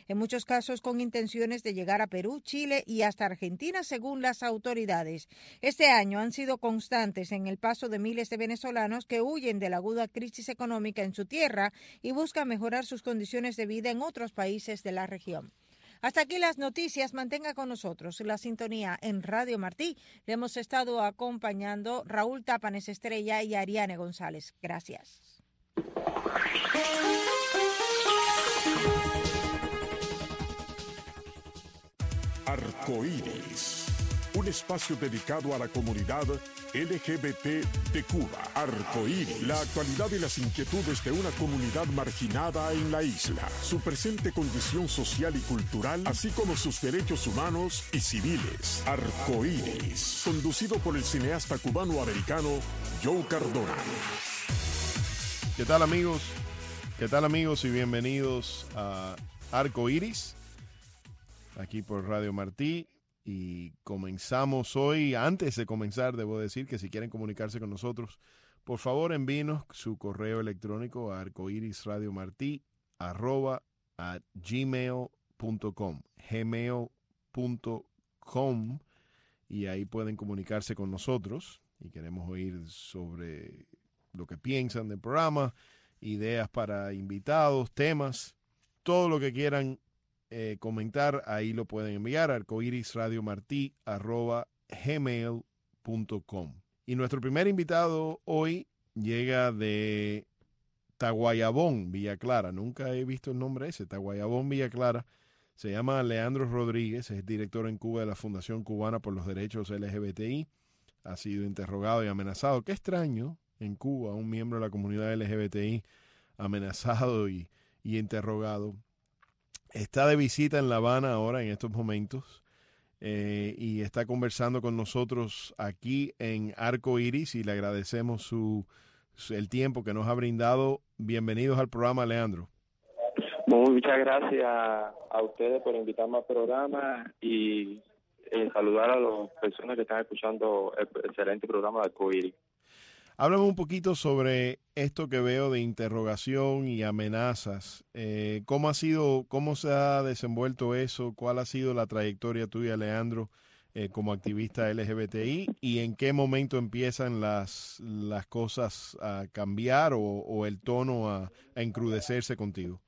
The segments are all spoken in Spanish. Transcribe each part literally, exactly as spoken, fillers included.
en muchos casos con intenciones de llegar a Perú, Chile y hasta Argentina, según las autoridades. Este año han sido constantes en el paso de miles de venezolanos que huyen de la aguda crisis económica en su tierra y buscan mejorar sus condiciones de vida en otros países de la región. Hasta aquí las noticias. Mantenga con nosotros la sintonía en Radio Martí. Le hemos estado acompañando Raúl Tápanes Estrella y Ariane González. Gracias. Arcoíris, un espacio dedicado a la comunidad L G B T de Cuba. Arcoíris, la actualidad y las inquietudes de una comunidad marginada en la isla, su presente condición social y cultural, así como sus derechos humanos y civiles. Arcoíris, conducido por el cineasta cubano-americano Joe Cardona. ¿Qué tal, amigos? ¿Qué tal, amigos? Y bienvenidos a Arcoíris, aquí por Radio Martí. Y comenzamos hoy. Antes de comenzar, debo decir que si quieren comunicarse con nosotros, por favor envíenos su correo electrónico a arcoirisradiomartí arroba a gmail punto com, gmail punto com, y ahí pueden comunicarse con nosotros y queremos oír sobre lo que piensan del programa, ideas para invitados, temas, todo lo que quieran Eh, comentar, ahí lo pueden enviar a arcoirisradiomartí arroba gmail punto com. Y nuestro primer invitado hoy llega de Taguayabón, Villa Clara. Nunca he visto el nombre ese, Taguayabón, Villa Clara. Se llama Leandro Rodríguez, es director en Cuba de la Fundación Cubana por los Derechos L G B T I. Ha sido interrogado y amenazado. Qué extraño, en Cuba, un miembro de la comunidad L G B T I amenazado y, y interrogado. Está de visita en La Habana ahora, en estos momentos, eh, y está conversando con nosotros aquí en Arcoíris, y le agradecemos su, su, el tiempo que nos ha brindado. Bienvenidos al programa, Leandro. Muchas gracias a ustedes por invitarme al programa y eh, saludar a las personas que están escuchando el excelente programa de Arcoíris. Háblame un poquito sobre esto que veo de interrogación y amenazas. Eh, ¿Cómo ha sido, cómo se ha desenvuelto eso? ¿Cuál ha sido la trayectoria tuya, Leandro, eh, como activista L G B T I? ¿Y en qué momento empiezan las, las cosas a cambiar o, o el tono a, a encrudecerse contigo?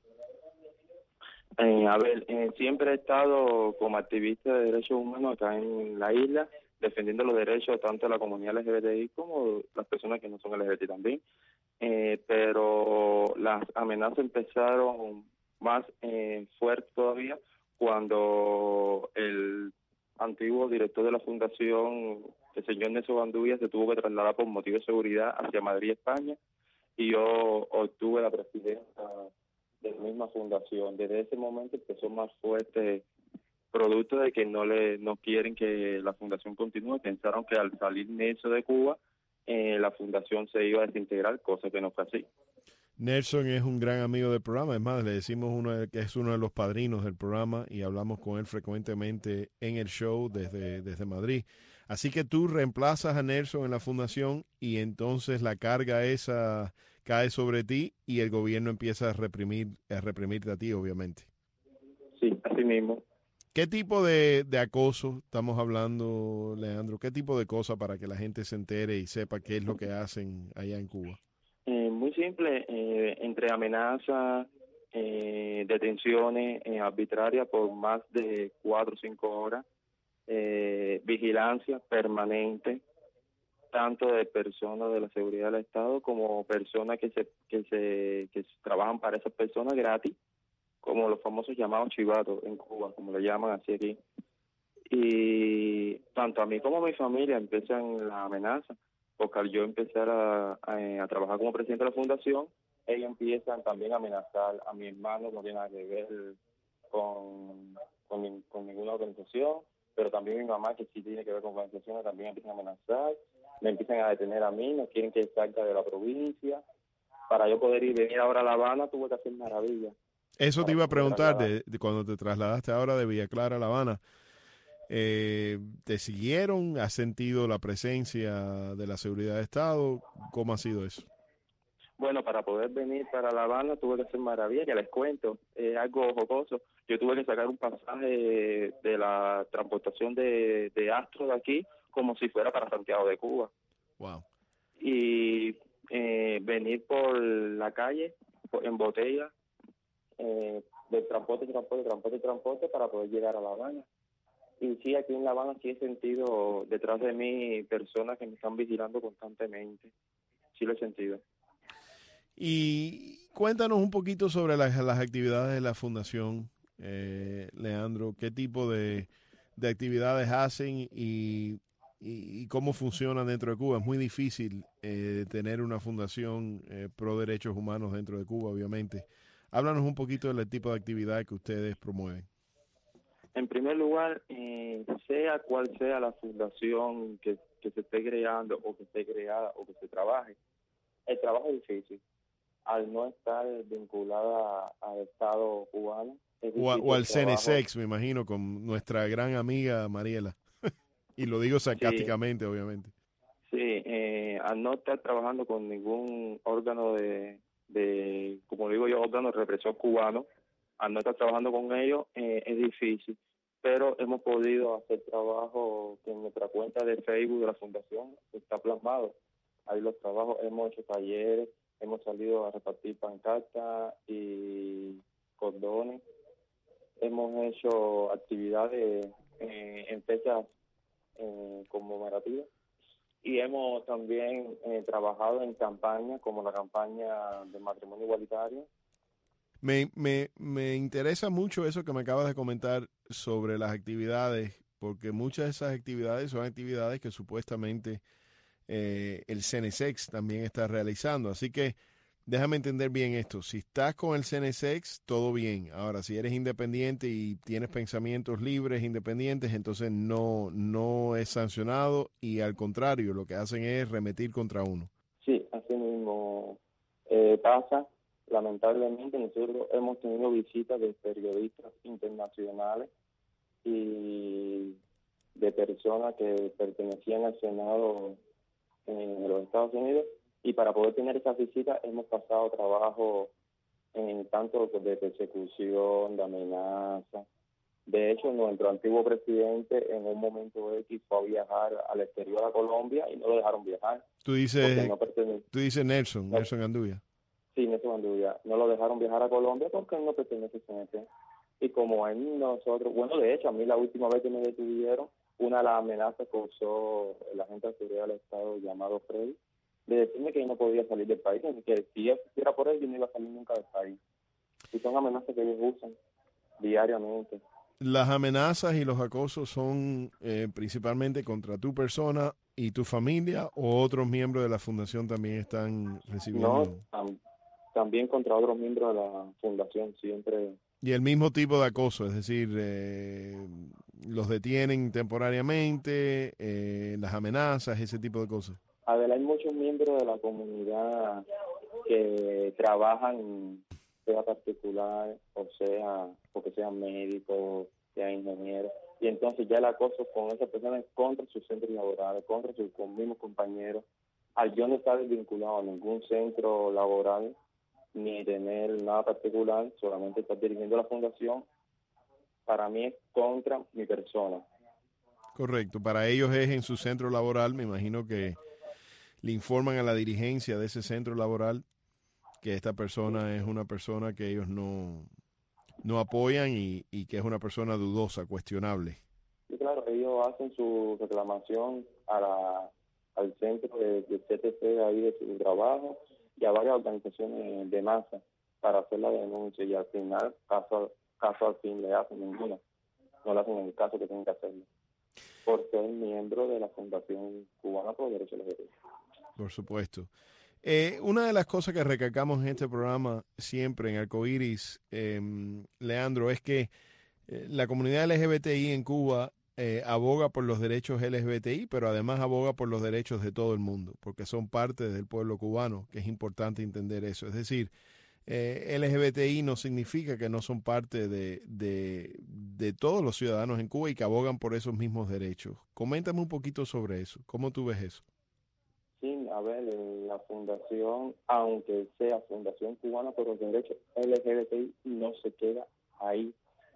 Eh, a ver, eh, siempre he estado como activista de derechos humanos acá en la isla, defendiendo los derechos tanto de la comunidad L G B T I como las personas que no son L G B T I también. Eh, pero las amenazas empezaron más eh, fuertes todavía cuando el antiguo director de la fundación, el señor Nelson Banduvia, se tuvo que trasladar por motivos de seguridad hacia Madrid, España, y yo obtuve la presidencia de la misma fundación. Desde ese momento empezó más fuerte, producto de que no le no quieren que la fundación continúe. Pensaron que al salir Nelson de Cuba, eh, la fundación se iba a desintegrar, cosa que no fue así. Nelson es un gran amigo del programa, es más, le decimos uno de, que es uno de los padrinos del programa y hablamos con él frecuentemente en el show desde, desde Madrid. Así que tú reemplazas a Nelson en la fundación y entonces la carga esa cae sobre ti y el gobierno empieza a reprimir, a reprimirte a ti, obviamente. Sí, así mismo. ¿Qué tipo de, de acoso estamos hablando, Leandro? ¿Qué tipo de cosas para que la gente se entere y sepa qué es lo que hacen allá en Cuba? Eh, muy simple, eh, entre amenazas, eh, detenciones eh, arbitrarias por más de cuatro o cinco horas, eh, vigilancia permanente, tanto de personas de la seguridad del Estado como personas que se que se que trabajan para esas personas gratis, como los famosos llamados chivatos en Cuba, como le llaman así aquí. Y tanto a mí como a mi familia empiezan las amenazas, porque al yo empezar a, a, a trabajar como presidente de la fundación, ellos empiezan también a amenazar a mi hermano, no tiene nada que ver con, con, con ninguna organización, pero también mi mamá, que sí tiene que ver con organizaciones, también empiezan a amenazar, me empiezan a detener a mí, no quieren que salga de la provincia. Para yo poder ir venir ahora a La Habana tuve que hacer maravillas. Eso te iba a preguntar, de, de cuando te trasladaste ahora de Villa Clara a La Habana, eh, ¿te siguieron? ¿Has sentido la presencia de la seguridad de Estado? ¿Cómo ha sido eso? Bueno, para poder venir para La Habana tuve que hacer maravillas, que les cuento, eh, algo jocoso. Yo tuve que sacar un pasaje de, de la transportación de, de Astro de aquí como si fuera para Santiago de Cuba. Wow. Y eh, venir por la calle por, en botella, eh, de transporte, transporte, transporte, transporte para poder llegar a La Habana. Y sí, aquí en La Habana sí he sentido detrás de mí personas que me están vigilando constantemente. Sí lo he sentido. Y cuéntanos un poquito sobre las, las actividades de la fundación, eh, Leandro. ¿Qué tipo de, de actividades hacen y, y, y cómo funcionan dentro de Cuba? Es muy difícil eh, tener una fundación eh, pro derechos humanos dentro de Cuba, obviamente. Háblanos un poquito del tipo de actividad que ustedes promueven. En primer lugar, eh, sea cual sea la fundación que, que se esté creando o que esté creada o que se trabaje, el trabajo es difícil. Al no estar vinculada al Estado cubano, es O, a, difícil o el al trabajo. Cenesex, me imagino, con nuestra gran amiga Mariela. Y lo digo sarcásticamente, Sí, obviamente. sí eh, al no estar trabajando con ningún órgano de, de como digo yo, órgano de represión cubano, al no estar trabajando con ellos, eh, es difícil. Pero hemos podido hacer trabajo que en nuestra cuenta de Facebook de la Fundación está plasmado. Ahí los trabajos, hemos hecho talleres, hemos salido a repartir pancartas y cordones, hemos hecho actividades eh, en fechas eh, conmemorativas y hemos también eh, trabajado en campañas como la campaña de matrimonio igualitario. Me, me, me interesa mucho eso que me acabas de comentar sobre las actividades, porque muchas de esas actividades son actividades que supuestamente eh, el Cenesex también está realizando. Así que déjame entender bien esto. Si estás con el Cenesex, todo bien. Ahora, si eres independiente y tienes pensamientos libres, independientes, entonces no, no es sancionado y al contrario, lo que hacen es remitir contra uno. Sí, así mismo eh, pasa. Lamentablemente nosotros hemos tenido visitas de periodistas internacionales y de personas que pertenecían al Senado en los Estados Unidos, y para poder tener esas visitas hemos pasado trabajo en tanto de persecución, de amenaza. De hecho, nuestro antiguo presidente en un momento X fue a viajar al exterior a Colombia y no lo dejaron viajar. Tú dices, no tú dices Nelson, no, Nelson Andúa. Sí, Nelson Andúa. No lo dejaron viajar a Colombia porque él no pertenece a C N T. Y como él nosotros, bueno, de hecho, a mí la última vez que me detuvieron, una de las amenazas que usó el agente de seguridad del Estado llamado Freddy, de decirme que yo no podía salir del país, que si yo fuera por él, yo no iba a salir nunca del país. Y son amenazas que ellos usan diariamente. Las amenazas y los acosos son eh, principalmente contra tu persona y tu familia, o otros miembros de la fundación también están recibiendo. No, tam también contra otros miembros de la fundación, siempre. Y el mismo tipo de acoso, es decir, eh, los detienen temporariamente, eh, las amenazas, ese tipo de cosas. A ver, hay muchos miembros de la comunidad que trabajan, sea particular, o sea, porque sean médicos, sean ingenieros, y entonces ya el acoso con esas personas es contra sus centros laborales, contra sus mismos compañeros. Al yo no estar vinculado a ningún centro laboral, ni tener nada particular, solamente estar dirigiendo la fundación, para mí es contra mi persona. Correcto, para ellos es en su centro laboral, me imagino que le informan a la dirigencia de ese centro laboral que esta persona es una persona que ellos no, no apoyan y, y que es una persona dudosa, cuestionable. Sí, claro, ellos hacen su reclamación a la, al centro de, de C T C ahí de su trabajo y a varias organizaciones de masa para hacer la denuncia, y al final, caso, caso al fin le hacen ninguna, no le hacen el caso que tienen que hacerlo, por ser miembro de la Fundación Cubana por Derechos L G B T. Por supuesto. Eh, una de las cosas que recalcamos en este programa siempre en Arcoiris, eh, Leandro, es que eh, la comunidad L G B T I en Cuba eh, aboga por los derechos L G B T I, pero además aboga por los derechos de todo el mundo, porque son parte del pueblo cubano, que es importante entender eso. Es decir, eh, L G B T I no significa que no son parte de, de, de todos los ciudadanos en Cuba y que abogan por esos mismos derechos. Coméntame un poquito sobre eso. ¿Cómo tú ves eso? Sí, a ver, la fundación, aunque sea Fundación Cubana por los Derechos L G B T I, no se queda ahí.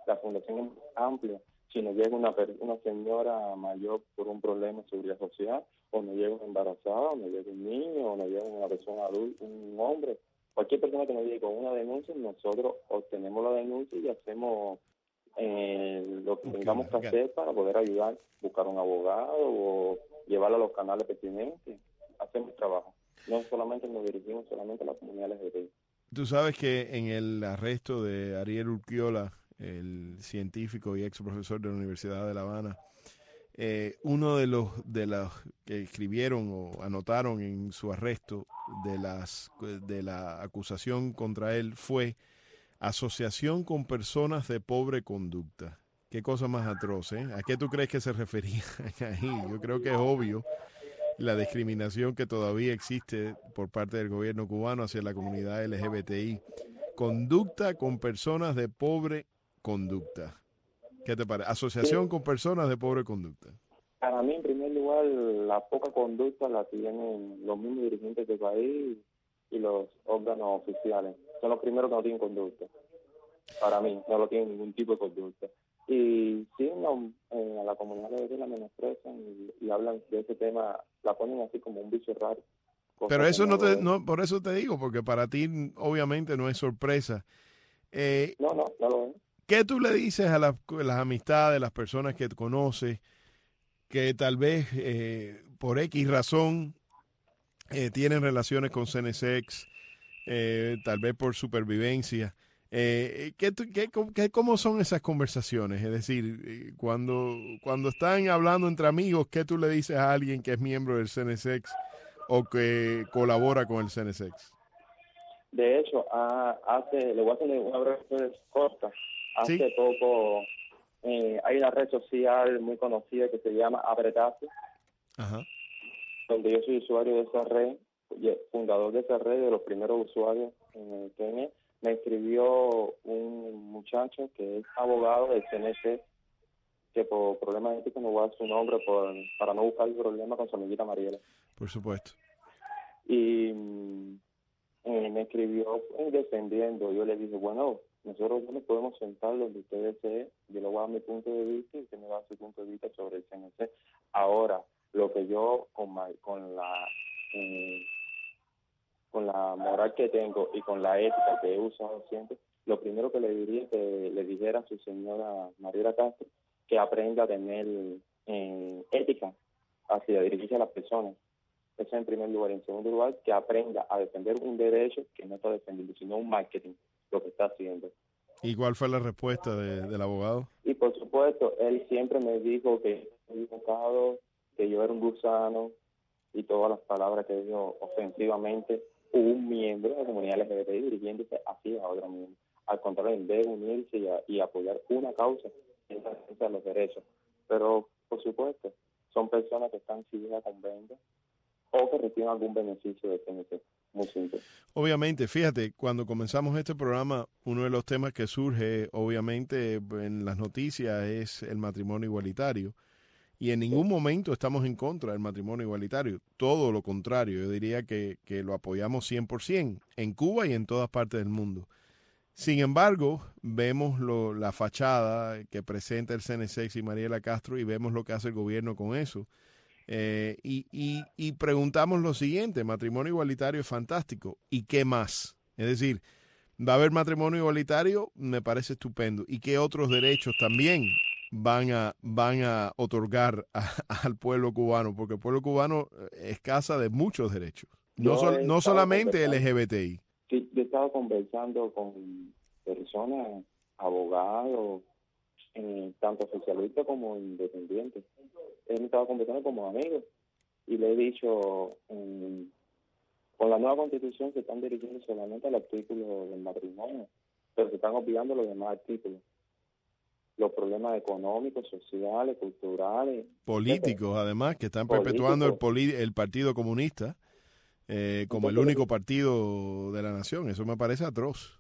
la fundación es amplia. Si no llega una, una señora mayor por un problema de seguridad social, o no llega una embarazada, o no llega un niño, o no llega una persona adulta, un hombre, cualquier persona que nos llegue con una denuncia, nosotros obtenemos la denuncia y hacemos eh, lo que okay, tengamos que okay. hacer para poder ayudar, buscar un abogado o llevarlo a los canales pertinentes. Hacemos trabajo. No solamente nos dirigimos solamente a la comunidad L G B T I. Tú sabes que en el arresto de Ariel Urquiola, el científico y ex profesor de la Universidad de La Habana, eh, uno de los de los que escribieron o anotaron en su arresto de las de la acusación contra él fue asociación con personas de pobre conducta. Qué cosa más atroz, ¿eh? ¿A qué tú crees que se refería ahí? Yo creo que es obvio la discriminación que todavía existe por parte del gobierno cubano hacia la comunidad L G B T I. Conducta con personas de pobre conducta. ¿Qué te parece? Asociación sí. con personas de pobre conducta. Para mí, en primer lugar, la poca conducta la tienen los mismos dirigentes del país y los órganos oficiales. Son los primeros que no tienen conducta. Para mí, no lo tienen ningún tipo de conducta. Y sí, no, eh, a la comunidad L G B T la menosprecian y, y hablan de ese tema, la ponen así como un bicho raro. Pero eso no te, no, por eso te digo, porque para ti obviamente no es sorpresa. Eh, no, no, no lo es. ¿Qué tú le dices a las, las amistades, las personas que conoces, que tal vez eh, por X razón eh, tienen relaciones con Cenesex, eh, tal vez por supervivencia? Eh, ¿qué, qué, qué, ¿Cómo son esas conversaciones? Es decir, cuando, cuando están hablando entre amigos, ¿qué tú le dices a alguien que es miembro del Cenesex o que colabora con el Cenesex? De hecho, a, hace, le voy a hacer una breve corta. Hace ¿Sí? poco eh, hay una red social muy conocida que se llama Abretazo, Ajá. donde yo soy usuario de esa red, fundador de esa red, de los primeros usuarios en Kenia. Me escribió un muchacho que es abogado del C N C, que por problemas éticos no voy a dar su nombre por, para no buscar el problema con su amiguita Mariela. Por supuesto. Y eh, me escribió eh, defendiendo. Yo le dije, bueno, nosotros no podemos sentar donde usted desee. Yo le voy a dar mi punto de vista y usted me va a dar su punto de vista sobre el C N C. Ahora, lo que yo con, my, con la... Eh, con la moral que tengo y con la ética que he usado siempre, lo primero que le diría es que le dijera a su señora Mariela Castro que aprenda a tener eh, ética hacia dirigirse a las personas. Eso en primer lugar. En segundo lugar, que aprenda a defender un derecho que no está defendiendo, sino un marketing, lo que está haciendo. ¿Y cuál fue la respuesta de, del abogado? Y por supuesto, él siempre me dijo que estoy equivocado, que yo era un gusano y todas las palabras que dijo ofensivamente un miembro de la comunidad L G B T I dirigiéndose así a otro miembro. Al contrario, debe unirse y, a, y apoyar una causa en la defensa de los derechos. Pero, por supuesto, son personas que están civiles con venta o que reciben algún beneficio de C N C. Muy simple. Obviamente, fíjate, cuando comenzamos este programa, uno de los temas que surge, obviamente, en las noticias es el matrimonio igualitario. Y en ningún momento estamos en contra del matrimonio igualitario. Todo lo contrario, yo diría que, que lo apoyamos cien por ciento en Cuba y en todas partes del mundo. Sin embargo, vemos lo, la fachada que presenta el C N C y Mariela Castro y vemos lo que hace el gobierno con eso. Eh, y, y, y preguntamos lo siguiente, matrimonio igualitario es fantástico. ¿Y qué más? Es decir, va a haber matrimonio igualitario, me parece estupendo. ¿Y qué otros derechos también van a van a otorgar a, al pueblo cubano? Porque el pueblo cubano es casa de muchos derechos, no, sol, no solamente L G B T I. Sí, yo he estado conversando con personas, abogados, eh, tanto socialistas como independientes. He estado conversando como amigos y le he dicho, eh, con la nueva constitución se están dirigiendo solamente al artículo del matrimonio, pero se están olvidando los demás artículos. Los problemas económicos, sociales, culturales. Políticos, etcétera. Además, que están perpetuando el, poli el Partido Comunista eh, como Entonces, el único partido de la nación. Eso me parece atroz.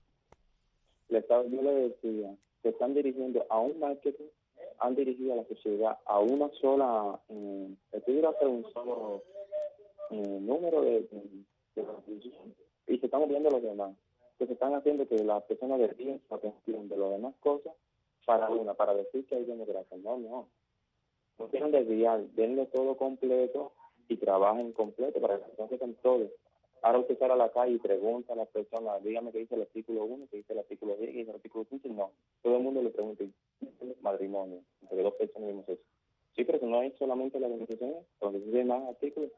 Le estaba, yo le decía, se están dirigiendo a un marketing, han dirigido a la sociedad a una sola, eh, estoy a hacer un solo eh, número de, de, de y se están olvidando los demás. Que se están haciendo que las personas desvíen su atención de las demás cosas para una, para decir que hay democracia. No, no. No quieren desviar, denle todo completo y trabajen completo para que no sepan todo. Ahora usted sale a la calle y pregunta a las personas, dígame qué dice el artículo uno, qué dice el artículo diez, qué dice el artículo quince, no. Todo el mundo le pregunta, matrimonio, entre dos personas mismo sexo. Sí, pero que no hay solamente la organización, donde hay más artículos.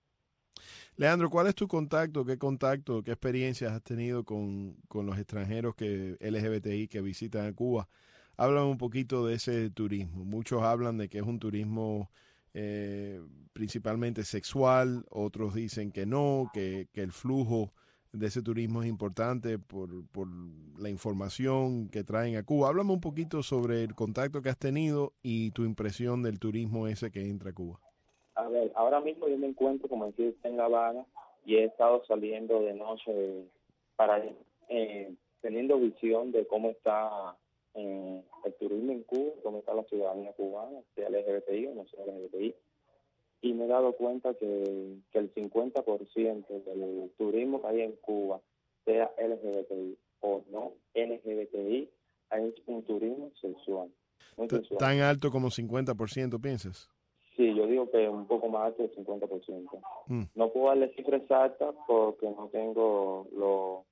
Leandro, ¿cuál es tu contacto? ¿Qué contacto, qué experiencias has tenido con, con los extranjeros que L G B T I que visitan a Cuba? Hablan un poquito de ese turismo. Muchos hablan de que es un turismo eh, principalmente sexual, otros dicen que no, que, que el flujo de ese turismo es importante por, por la información que traen a Cuba. Háblame un poquito sobre el contacto que has tenido y tu impresión del turismo ese que entra a Cuba. A ver, ahora mismo yo me encuentro, como decir, en La Habana y he estado saliendo de noche para eh, teniendo visión de cómo está eh, el turismo en Cuba, cómo está la ciudadanía cubana, sea L G B T I o no sea L G B T I. Y me he dado cuenta que, que el cincuenta por ciento del turismo que hay en Cuba, sea L G B T I o no L G B T I, es un turismo sexual. Muy sexual. ¿Tan alto como cincuenta por ciento piensas? Sí, yo digo que un poco más alto del cincuenta por ciento. Mm. No puedo darle cifra exacta porque no tengo los,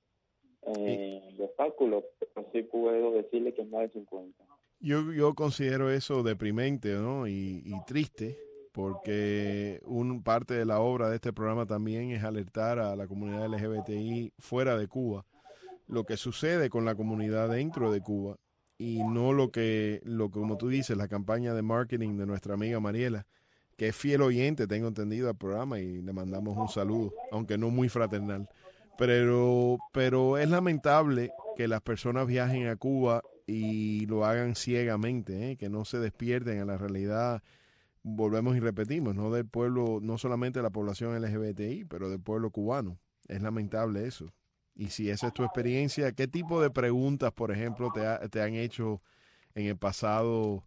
eh, los cálculos, pero sí puedo decirle que es más de cincuenta. Yo, yo considero eso deprimente, ¿no? y, y triste, porque un parte de la obra de este programa también es alertar a la comunidad L G B T I fuera de Cuba, lo que sucede con la comunidad dentro de Cuba, y no lo que, lo que, como tú dices, la campaña de marketing de nuestra amiga Mariela, que es fiel oyente, tengo entendido, al programa, y le mandamos un saludo, aunque no muy fraternal. Pero, pero es lamentable que las personas viajen a Cuba y lo hagan ciegamente, ¿eh? Que no se despierten a la realidad, volvemos y repetimos, no del pueblo, no solamente de la población L G B T I, pero del pueblo cubano. Es lamentable eso. Y si esa es tu experiencia, ¿qué tipo de preguntas, por ejemplo, te, ha, te han hecho en el pasado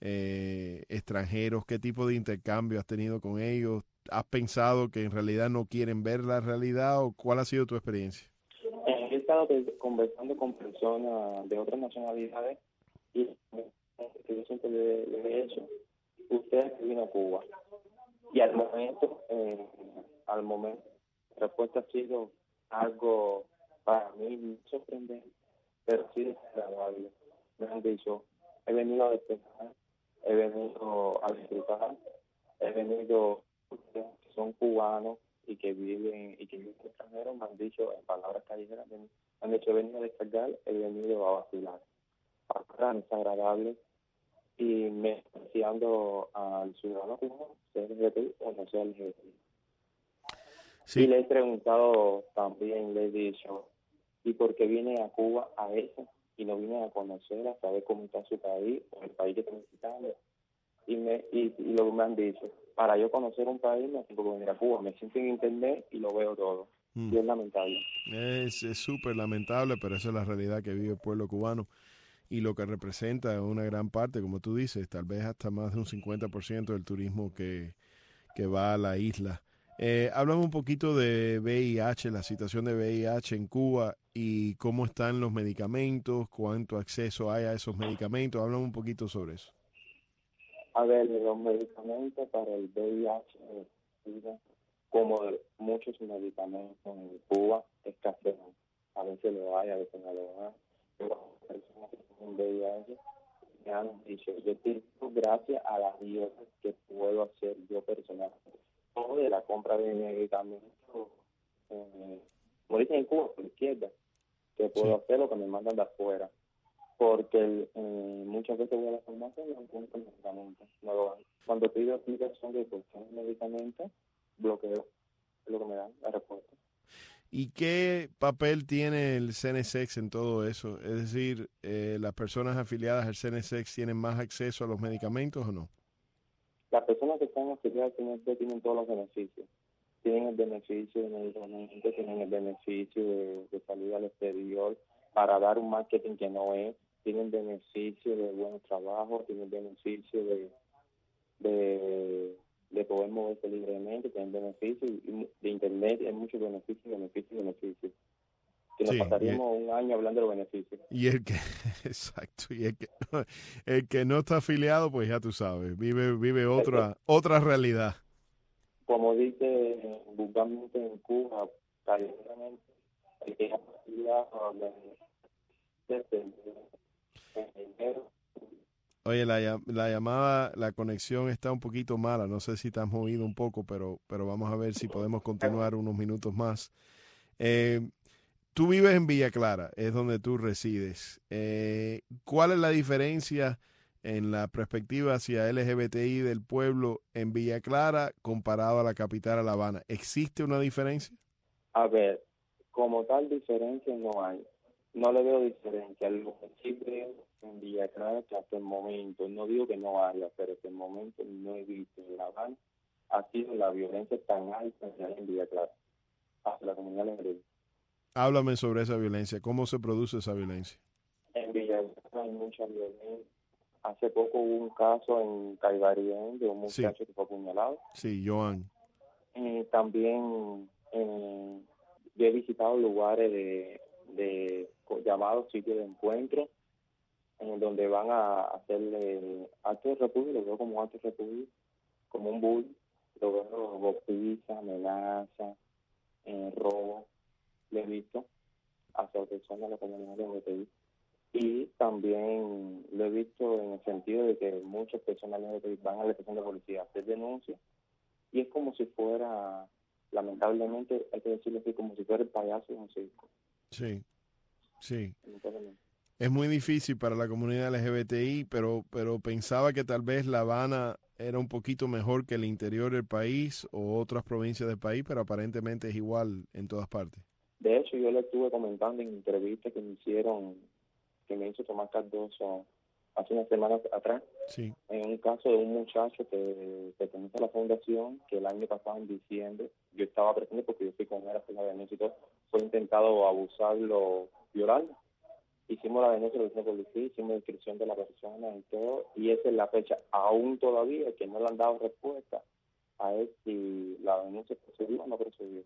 eh, extranjeros? ¿Qué tipo de intercambio has tenido con ellos? ¿Has pensado que en realidad no quieren ver la realidad o cuál ha sido tu experiencia? He estado conversando con personas de otras nacionalidades y yo siempre le, le he hecho, usted vino a Cuba. Y al momento, eh, al momento, la respuesta ha sido algo para mí sorprendente, pero sí desagradable. Me han dicho, he venido a despejar, he venido a disfrutar, he venido, que son cubanos y que viven y que viven extranjeros, me han dicho en palabras callejeras, me han dicho, he venido a descargar, he venido a vacilar. Para desagradable y me despreciando al ciudadano cubano, sea L G B T I o no sea L G B T I. Sí. Y le he preguntado también, le he dicho, ¿y por qué viene a Cuba a eso? Y no viene a conocer, a saber cómo está su país o el país que está visitando. Y, me, y, y lo que me han dicho, para yo conocer un país no tengo que venir a Cuba, me siento en internet y lo veo todo. Mm. Y es lamentable. Es súper lamentable, pero esa es la realidad que vive el pueblo cubano. Y lo que representa una gran parte, como tú dices, tal vez hasta más de un cincuenta por ciento del turismo que, que va a la isla. Eh, háblame un poquito de V I H, la situación de V I H en Cuba y cómo están los medicamentos, cuánto acceso hay a esos medicamentos. Háblame un poquito sobre eso. A ver, los medicamentos para el V I H, como muchos medicamentos en Cuba, escasean. A veces lo hay, a veces no lo hay. Pero personas que tienen V I H me han dicho, yo tengo gracias a las dietas que puedo hacer yo personalmente, o de la compra de medicamentos, eh, como dicen en Cuba, por la izquierda, que puedo sí. hacer lo que me mandan de afuera, porque eh, muchas veces voy a la farmacia y no encuentro medicamentos, no lo hay. Cuando pido aplicación de cuestión de medicamentos, bloqueo, es lo que me dan la respuesta. ¿Y qué papel tiene el C N S E X en todo eso? Es decir, eh, ¿las personas afiliadas al C N S E X tienen más acceso a los medicamentos o no? Las personas que están afiliadas al C N S E X tienen todos los beneficios. Tienen el beneficio de medicamentos, tienen el beneficio de, de salir al exterior para dar un marketing que no es, tienen beneficio de buenos trabajos, tienen beneficio de... de de poder moverse libremente, tener beneficios, y de internet hay muchos beneficios, beneficios, beneficios. que nos Sí, pasaríamos un año hablando de los beneficios. Y el que, exacto, y el que, el que no está afiliado, pues ya tú sabes, vive, vive otra, otra realidad. Como dice vulgarmente en Cuba, calladamente, el que está afiliado desde enero. Oye, la, llam- la llamada, la conexión está un poquito mala, no sé si te has movido un poco, pero, pero vamos a ver si podemos continuar unos minutos más. Eh, Tú vives en Villa Clara, es donde tú resides. Eh, ¿Cuál es la diferencia en la perspectiva hacia L G B T I del pueblo en Villa Clara comparado a la capital, a La Habana? ¿Existe una diferencia? A ver, como tal diferencia no hay. No le veo diferencia. Lo que sí veo en Villa Clara que hasta el momento, no digo que no haya, pero hasta el momento no he visto en La Habana ha sido la violencia tan alta que hay en Villa Clara, hacia la comunidad negra. Háblame sobre esa violencia. ¿Cómo se produce esa violencia? En Villa Clara hay mucha violencia. Hace poco hubo un caso en Caibarien de un muchacho Sí. que fue apuñalado. Sí, Joan. Eh, también eh, yo he visitado lugares de, de llamados sitios de encuentro en donde van a hacerle actos de repudio, lo veo como actos de repudio, como un bull, lo veo golpiza, amenaza, eh, robo, lo he visto hacia personas de la comunidad L G B T I. Y también lo he visto en el sentido de que muchas personas L G B T I van a la estación de policía a hacer denuncias y es como si fuera, lamentablemente, hay que decirlo así, como si fuera el payaso de un circo. Sí, sí. Entonces, Es muy difícil para la comunidad L G B T I, pero, pero pensaba que tal vez La Habana era un poquito mejor que el interior del país o otras provincias del país, pero aparentemente es igual en todas partes. de hecho, yo le estuve comentando en entrevistas que me hicieron, que me hizo Tomás Cardoso hace unas semanas atrás, Sí. en un caso de un muchacho que pertenece a la fundación, que el año pasado en diciembre, yo estaba presente porque yo fui con él a hacer la denuncia y todo, fue intentado abusarlo, violarlo. Hicimos la denuncia de la policía, hicimos la descripción de la persona y todo, y esa es la fecha, aún todavía, que no le han dado respuesta a ver si la denuncia procedió o no procedió.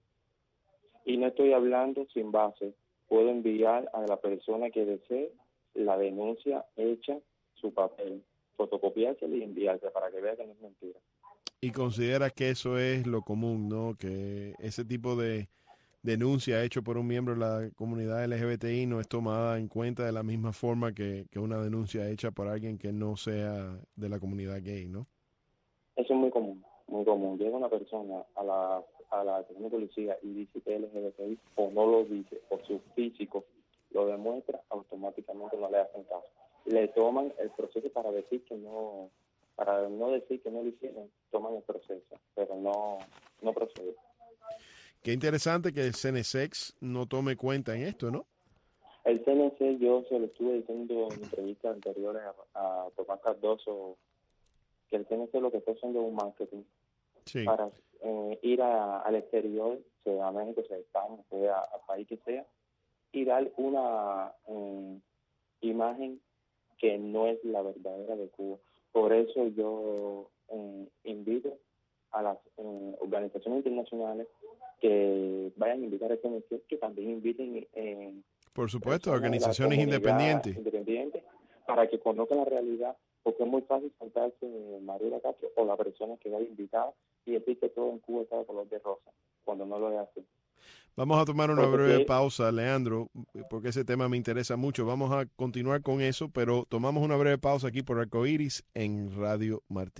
Y no estoy hablando sin base, puedo enviar a la persona que desee la denuncia hecha, su papel, fotocopiársela y enviársela para que vea que no es mentira. Y consideras que eso es lo común, ¿no? Que ese tipo de denuncia hecho por un miembro de la comunidad L G B T I no es tomada en cuenta de la misma forma que, que una denuncia hecha por alguien que no sea de la comunidad gay, ¿no? Eso es muy común, muy común. Llega una persona a la a la estación de policía y dice que es L G B T I o no lo dice, o su físico lo demuestra, automáticamente no le hacen caso. Le toman el proceso para decir que no, para no decir que no lo hicieron, toman el proceso, pero no, no procede. Qué interesante que el C N S E X no tome cuenta en esto, ¿no? El C N C yo se lo estuve diciendo en entrevistas anteriores a, a Tomás Cardoso, que el C N C lo que está haciendo es un marketing Sí. para eh, ir a, al exterior, sea a México, sea a España, sea a país que sea, y dar una eh, imagen que no es la verdadera de Cuba. Por eso yo eh, invito a las eh, organizaciones internacionales que vayan a invitar a este museo, que también inviten eh, Por supuesto, personas de la organizaciones comunidad independientes. independientes para que conozcan la realidad, porque es muy fácil sentarse Mariela Castro o la persona que va a invitar y decir que todo en Cuba está de color de rosa, cuando no lo es así. Vamos a tomar una Porque breve sí. pausa, Leandro, porque ese tema me interesa mucho. Vamos a continuar con eso, pero tomamos una breve pausa aquí por Arcoiris en Radio Martí.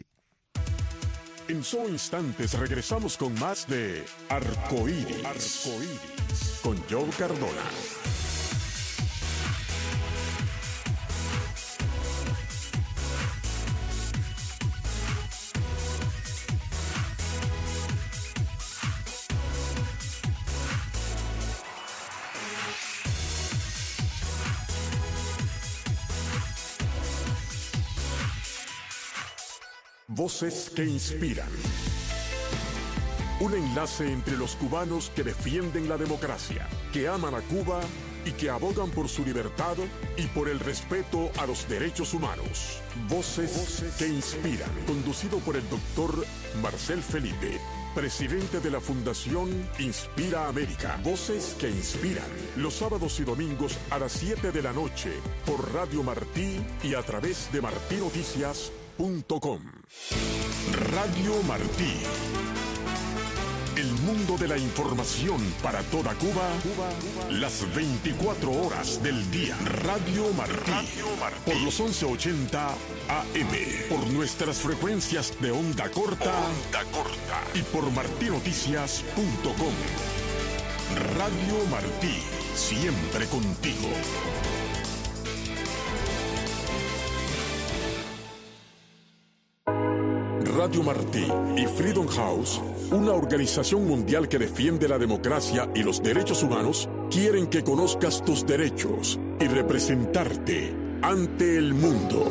En solo instantes regresamos con más de Arcoíris, Arcoíris, con Joe Cardona. Voces que inspiran. Un enlace entre los cubanos que defienden la democracia, que aman a Cuba y que abogan por su libertad y por el respeto a los derechos humanos. Voces, Voces que inspiran. Conducido por el doctor Marcel Felipe. presidente de la Fundación Inspira América. Voces que inspiran. Los sábados y domingos a las siete de la noche por Radio Martí y a través de martí noticias punto com. Radio Martí. El mundo de la información para toda Cuba, Cuba, Cuba, las veinticuatro horas del día. Radio Martí. Radio Martí. Por los once ochenta A M. Por nuestras frecuencias de onda corta. Onda corta. Y por martí noticias punto com. Radio Martí. Siempre contigo. Radio Martí y Freedom House, una organización mundial que defiende la democracia y los derechos humanos, quieren que conozcas tus derechos y representarte ante el mundo.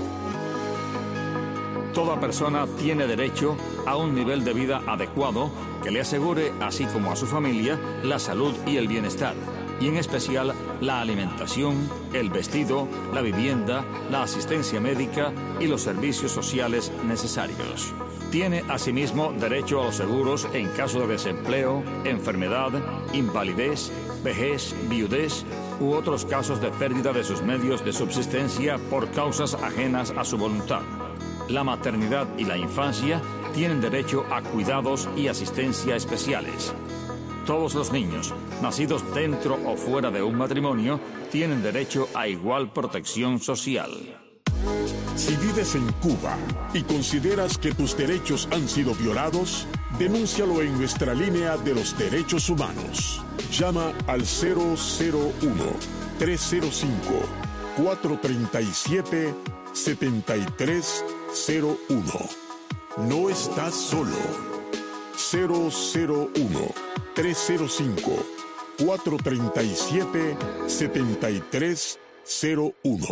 Toda persona tiene derecho a un nivel de vida adecuado que le asegure, así como a su familia, la salud y el bienestar, y en especial la alimentación, el vestido, la vivienda, la asistencia médica y los servicios sociales necesarios. Tiene asimismo derecho a los seguros en caso de desempleo, enfermedad, invalidez, vejez, viudez u otros casos de pérdida de sus medios de subsistencia por causas ajenas a su voluntad. La maternidad y la infancia tienen derecho a cuidados y asistencia especiales. Todos los niños, nacidos dentro o fuera de un matrimonio, tienen derecho a igual protección social. Si vives en Cuba y consideras que tus derechos han sido violados, denúncialo en nuestra línea de los derechos humanos. Llama al cero cero uno, tres cero cinco, cuatro tres siete, siete tres cero uno. No estás solo. cero cero uno, tres cero cinco, cuatro tres siete, siete tres cero uno.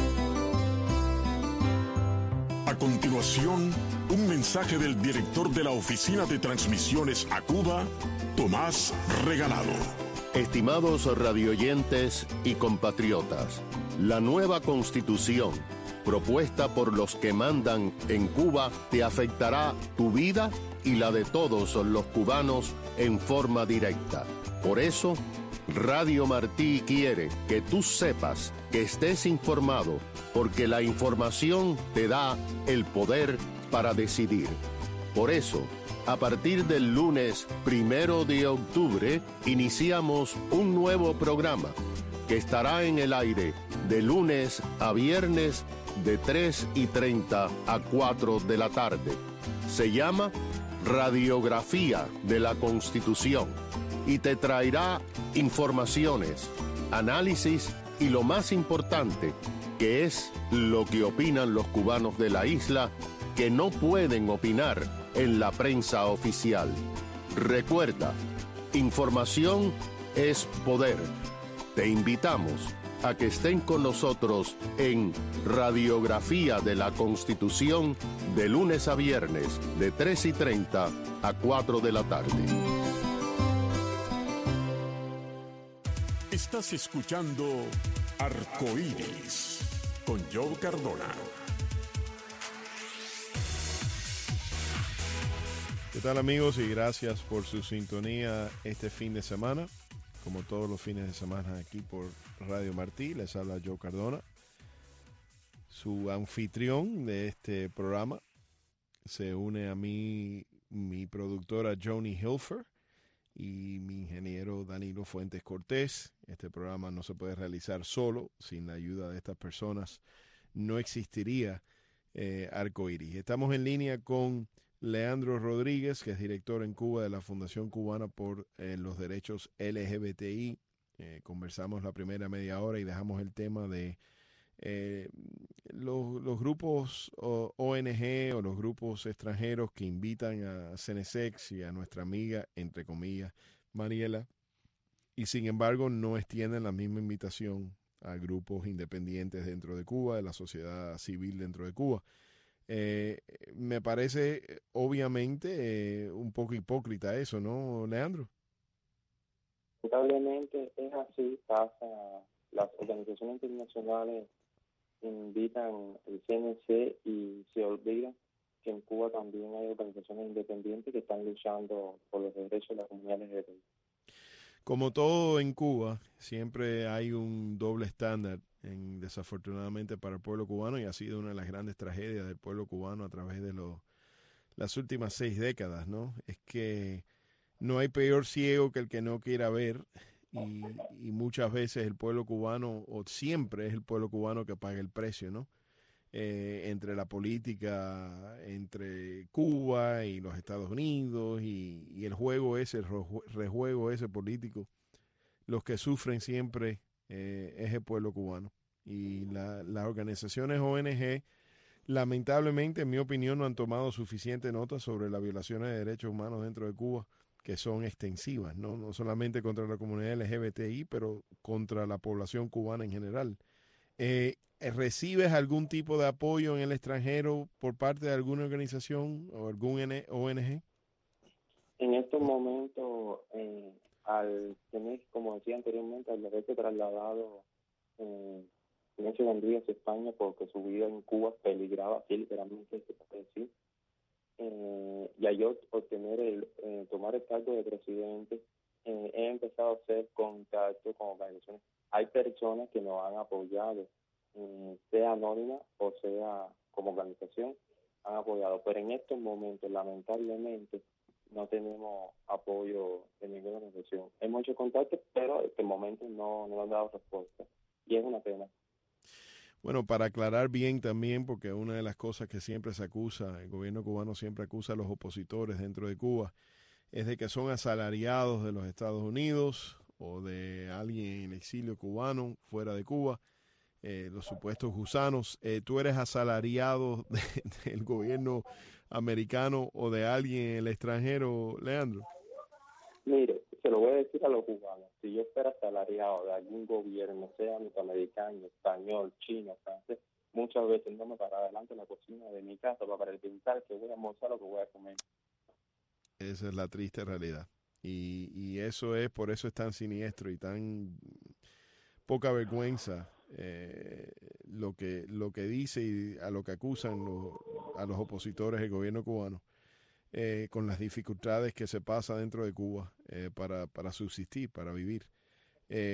A continuación, un mensaje del director de la Oficina de Transmisiones a Cuba, Tomás Regalado. Estimados radioyentes y compatriotas, la nueva Constitución propuesta por los que mandan en Cuba te afectará tu vida y la de todos los cubanos en forma directa. Por eso, Radio Martí quiere que tú sepas, que estés informado, porque la información te da el poder para decidir. Por eso, a partir del lunes primero de octubre, iniciamos un nuevo programa que estará en el aire de lunes a viernes de tres y treinta a cuatro de la tarde. Se llama Radiografía de la Constitución y te traerá informaciones, análisis y lo más importante, que es lo que opinan los cubanos de la isla que no pueden opinar en la prensa oficial. Recuerda, información es poder. Te invitamos a que estén con nosotros en Radiografía de la Constitución de lunes a viernes de tres y treinta a cuatro de la tarde. Estás escuchando Arcoíris con Joe Cardona. ¿Qué tal, amigos? Y gracias por su sintonía este fin de semana. Como todos los fines de semana aquí por Radio Martí, les habla Joe Cardona, su anfitrión de este programa. Se une a mí mi productora Joni Hilfer y mi ingeniero Danilo Fuentes Cortés. Este programa no se puede realizar solo, sin la ayuda de estas personas no existiría eh, Arcoíris. Estamos en línea con Leandro Rodríguez, que es director en Cuba de la Fundación Cubana por eh, los Derechos L G B T I. Eh, conversamos la primera media hora y dejamos el tema de eh, los, los grupos o, O N G o los grupos extranjeros que invitan a Cenesex y a nuestra amiga, entre comillas, Mariela, y sin embargo no extienden la misma invitación a grupos independientes dentro de Cuba, de la sociedad civil dentro de Cuba. Eh, me parece obviamente eh, un poco hipócrita eso, ¿no, Leandro? Lamentablemente es así, pasa. Las organizaciones internacionales invitan el C N C y se olvida que en Cuba también hay organizaciones personas independientes que están luchando por los derechos de la comunidad L G B T I. Como todo en Cuba, siempre hay un doble estándar, en, desafortunadamente para el pueblo cubano, y ha sido una de las grandes tragedias del pueblo cubano a través de los, las últimas seis décadas, ¿no? Es que no hay peor ciego que el que no quiera ver, y, y muchas veces el pueblo cubano, o siempre es el pueblo cubano que paga el precio, ¿no? Eh, entre la política, entre Cuba y los Estados Unidos y, y el juego ese, el rejuego ese político, los que sufren siempre eh, es el pueblo cubano. Y la, las organizaciones O N G, lamentablemente, en mi opinión, no han tomado suficiente nota sobre las violaciones de derechos humanos dentro de Cuba, que son extensivas, ¿no? No solamente contra la comunidad L G B T I, pero contra la población cubana en general. Eh, ¿Recibes algún tipo de apoyo en el extranjero por parte de alguna organización o algún O N G? En estos momentos, eh, al tener, como decía anteriormente, al haberse trasladado eh, en ese vendría a España porque su vida en Cuba peligraba, así literalmente se puede decir, eh, y a yo obtener el, eh, tomar el cargo de presidente, eh, he empezado a hacer contacto con organizaciones. Hay personas que nos han apoyado, sea anónima o sea como organización, han apoyado, pero en estos momentos lamentablemente no tenemos apoyo de ninguna organización. Hemos hecho contacto, pero en este momento no, no han dado respuesta y es una pena. Bueno, para aclarar bien también, porque una de las cosas que siempre se acusa, el gobierno cubano siempre acusa a los opositores dentro de Cuba, es de que son asalariados de los Estados Unidos o de alguien en exilio cubano fuera de Cuba. Eh, los supuestos gusanos. Eh, ¿Tú eres asalariado de, del gobierno americano o de alguien en el extranjero, Leandro? Mire, se lo voy a decir a los cubanos. Si yo fuera asalariado de algún gobierno, sea norteamericano, español, chino, francés, muchas veces no me para adelante en la cocina de mi casa para pensar que voy a almorzar o que voy a comer. Esa es la triste realidad. Y, y eso es, por eso es tan siniestro y tan poca vergüenza eh, lo que lo que dice y a lo que acusan los, a los opositores del gobierno cubano eh, con las dificultades que se pasa dentro de Cuba eh, para, para subsistir, para vivir. Eh,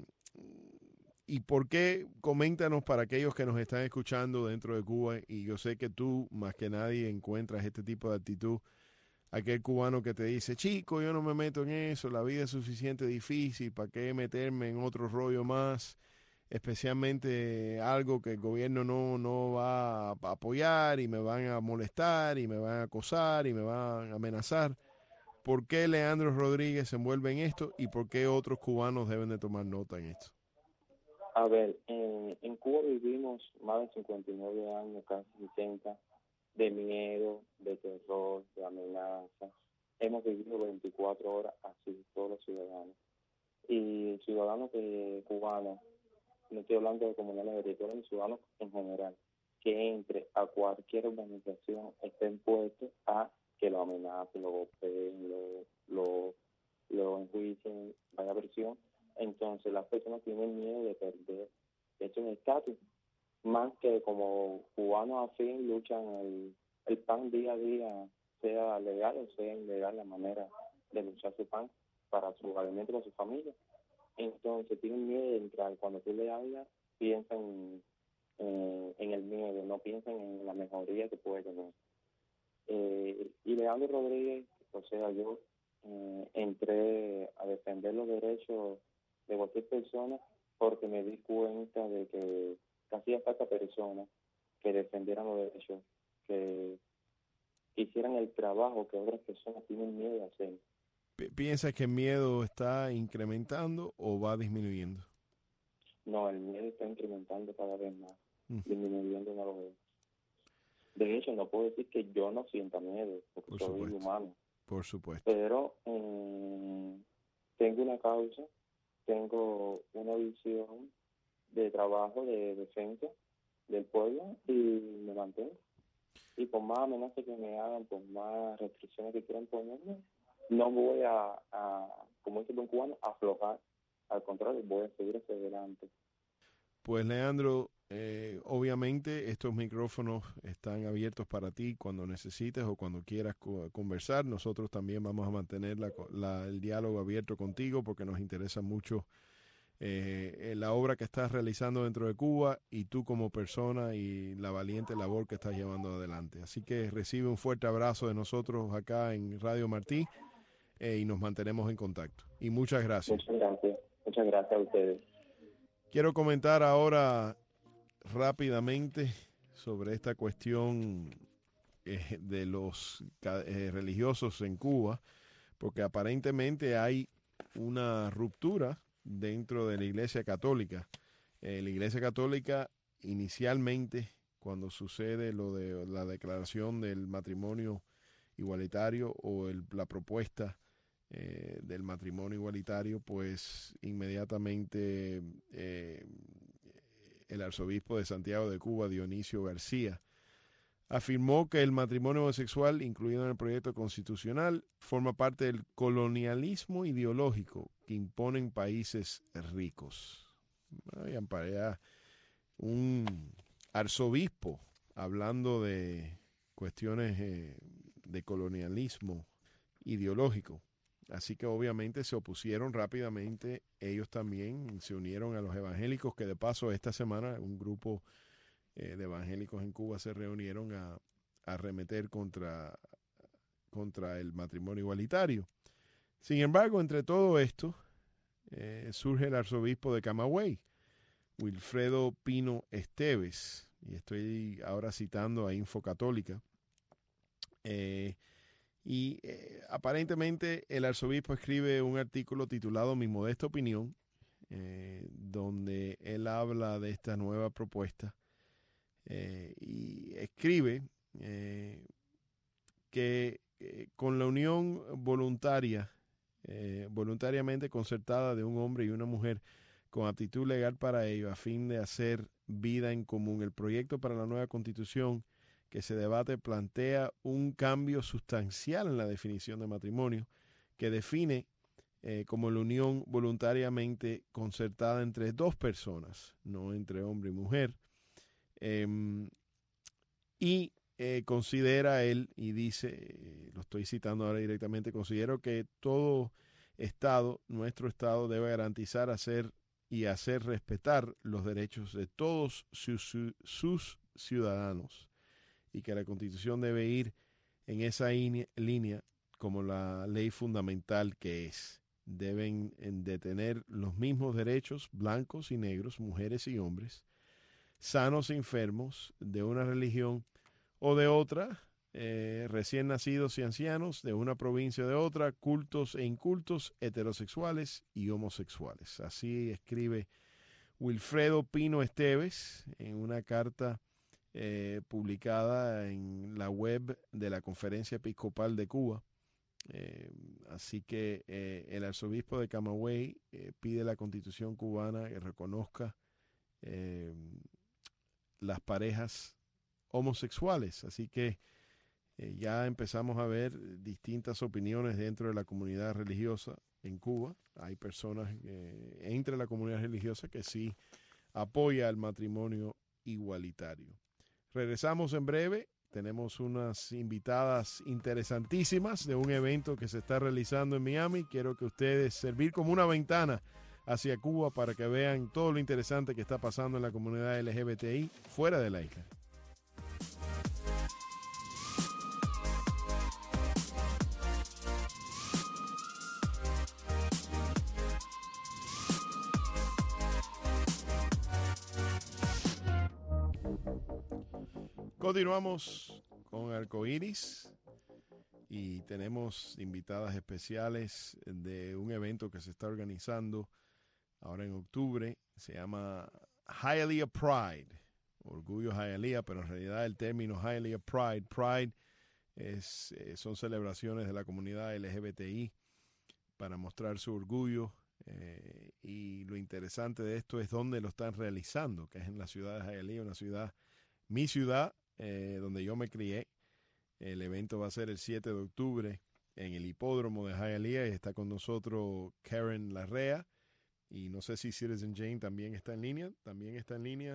¿Y por qué? Coméntanos para aquellos que nos están escuchando dentro de Cuba, y yo sé que tú más que nadie encuentras este tipo de actitud, aquel cubano que te dice, chico, yo no me meto en eso, la vida es suficiente difícil, ¿para qué meterme en otro rollo más? Especialmente algo que el gobierno no, no va a apoyar y me van a molestar y me van a acosar y me van a amenazar. ¿Por qué Leandro Rodríguez se envuelve en esto y por qué otros cubanos deben de tomar nota en esto? A ver, en, en Cuba vivimos más de cincuenta y nueve años, casi sesenta, de miedo, de terror, de amenaza. Hemos vivido veinticuatro horas así, todos los ciudadanos. Y ciudadanos que, cubanos, no estoy hablando de comunidades de territorio, ciudadanos en general, que entre a cualquier organización estén puestos a que lo amenacen, lo golpeen, lo, lo, lo enjuicien, vaya a prisión. Entonces las personas tienen miedo de perder hecho un estatus, más que como cubanos así luchan el, el pan día a día, sea legal o sea ilegal, la manera de luchar su pan para su alimento, para su familia. Entonces tienen miedo de entrar. Cuando tú le hablas, piensan en, en el miedo, no piensan en la mejoría que puede tener. Eh, y Leandro Rodríguez, o sea, yo eh, entré a defender los derechos de cualquier persona porque me di cuenta de que hacía falta personas que defendieran los derechos, que hicieran el trabajo que otras personas tienen miedo de hacer. ¿Piensas que el miedo está incrementando o va disminuyendo? No, el miedo está incrementando cada vez más, mm. disminuyendo no lo veo. De hecho, no puedo decir que yo no sienta miedo, porque Por soy supuesto. humano. Por supuesto. Pero eh, tengo una causa, tengo una visión de trabajo, de defensa del pueblo y me mantengo. Y por más amenazas que me hagan, por más restricciones que quieran ponerme, no voy a, a como dice un cubano, a aflojar. Al contrario, voy a seguir hacia adelante. Pues Leandro, eh, obviamente estos micrófonos están abiertos para ti cuando necesites o cuando quieras co- conversar. Nosotros también vamos a mantener la, la, el diálogo abierto contigo porque nos interesa mucho eh, la obra que estás realizando dentro de Cuba y tú como persona y la valiente labor que estás llevando adelante. Así que recibe un fuerte abrazo de nosotros acá en Radio Martí eh, y nos mantenemos en contacto. Y muchas gracias. Muchas gracias. Muchas gracias a ustedes. Quiero comentar ahora rápidamente sobre esta cuestión eh, de los eh, religiosos en Cuba, porque aparentemente hay una ruptura dentro de la Iglesia Católica. Eh, la Iglesia Católica inicialmente, cuando sucede lo de la declaración del matrimonio igualitario o el, la propuesta eh, del matrimonio igualitario, pues inmediatamente eh, el arzobispo de Santiago de Cuba, Dionisio García, afirmó que el matrimonio homosexual, incluido en el proyecto constitucional, forma parte del colonialismo ideológico que imponen países ricos. Vayan para allá, un arzobispo hablando de cuestiones eh, de colonialismo ideológico. Así que obviamente se opusieron rápidamente. Ellos también se unieron a los evangélicos, que de paso esta semana un grupo eh, de evangélicos en Cuba se reunieron a, a arremeter contra, contra el matrimonio igualitario. Sin embargo, entre todo esto, eh, surge el arzobispo de Camagüey, Wilfredo Pino Esteves, y estoy ahora citando a Info Católica, eh, y eh, aparentemente el arzobispo escribe un artículo titulado Mi modesta opinión, eh, donde él habla de esta nueva propuesta eh, y escribe eh, que eh, con la unión voluntaria, eh, voluntariamente concertada de un hombre y una mujer con aptitud legal para ello, a fin de hacer vida en común, el proyecto para la nueva Constitución que se debate plantea un cambio sustancial en la definición de matrimonio, que define eh, como la unión voluntariamente concertada entre dos personas, no entre hombre y mujer, eh, y eh, considera él, y dice, eh, lo estoy citando ahora directamente, considero que todo Estado, nuestro Estado, debe garantizar hacer y hacer respetar los derechos de todos sus, sus ciudadanos, y que la Constitución debe ir en esa línea como la ley fundamental que es. Deben de tener los mismos derechos blancos y negros, mujeres y hombres, sanos e enfermos, de una religión o de otra, eh, recién nacidos y ancianos, de una provincia o de otra, cultos e incultos, heterosexuales y homosexuales. Así escribe Wilfredo Pino Esteves en una carta Eh, publicada en la web de la Conferencia Episcopal de Cuba. Eh, así que eh, el arzobispo de Camagüey eh, pide a la Constitución cubana que reconozca eh, las parejas homosexuales. Así que eh, ya empezamos a ver distintas opiniones dentro de la comunidad religiosa en Cuba. Hay personas eh, entre la comunidad religiosa que sí apoya el matrimonio igualitario. Regresamos en breve. Tenemos unas invitadas interesantísimas de un evento que se está realizando en Miami. Quiero que ustedes servir como una ventana hacia Cuba para que vean todo lo interesante que está pasando en la comunidad L G B T I fuera de la isla. Continuamos con Arcoíris y tenemos invitadas especiales de un evento que se está organizando ahora en octubre. Se llama Hialeah Pride, Orgullo Hialeah, pero en realidad el término Hialeah Pride, Pride es, eh, son celebraciones de la comunidad L G B T I para mostrar su orgullo. Eh, y lo interesante de esto es dónde lo están realizando, que es en la ciudad de Hialeah, una ciudad, mi ciudad, Eh, donde yo me crié. El evento va a ser el siete de octubre en el hipódromo de Hialeah y está con nosotros Karen Larrea y no sé si Citizen Jane también está en línea. También está en línea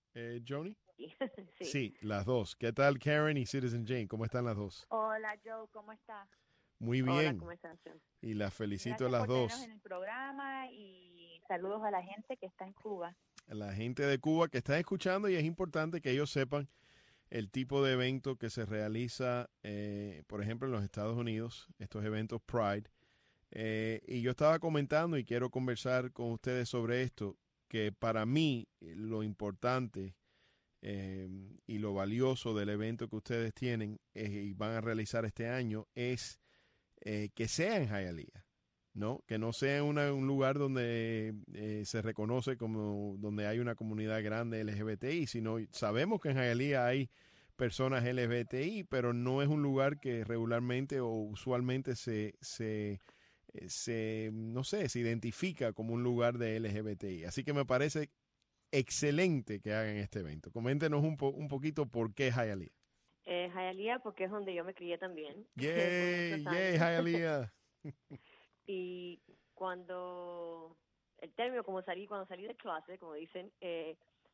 eh, Joni? Sí. Sí, las dos. ¿Qué tal Karen y Citizen Jane? ¿Cómo están las dos? Hola Joe, ¿cómo estás? Muy bien. Hola, ¿cómo estás? Y las felicito Gracias a las por dos. tenernos en el programa y saludos a la gente que está en Cuba. La gente de Cuba que está escuchando, y es importante que ellos sepan el tipo de evento que se realiza, eh, por ejemplo, en los Estados Unidos, estos eventos Pride. Eh, y yo estaba comentando y quiero conversar con ustedes sobre esto, que para mí lo importante eh, y lo valioso del evento que ustedes tienen eh, y van a realizar este año es eh, que sea en Hialeah, ¿no? Que no sea una, un lugar donde eh, se reconoce como donde hay una comunidad grande L G B T I, sino sabemos que en Hialeah hay personas L G B T I, pero no es un lugar que regularmente o usualmente se, se, se no sé, se identifica como un lugar de L G B T I. Así que me parece excelente que hagan este evento. Coméntenos un, po, un poquito por qué Hialeah. Eh, Hialeah, porque es donde yo me crié también. ¡Yay! ¡Yay, Hialeah! Y cuando el término, como salí, cuando salí de clase, como dicen, eh,